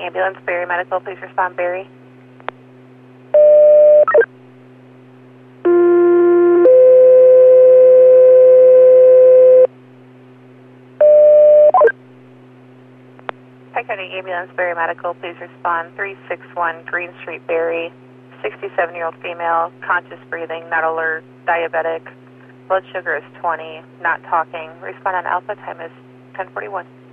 ambulance, Barry Medical. Please respond, Barry. Pike County Ambulance, Barry Medical. Please respond. 361 Green Street, Barry. 67-year-old female, conscious breathing, not alert, diabetic. Blood sugar is 20, not talking. Respond on alpha, time is 10:41.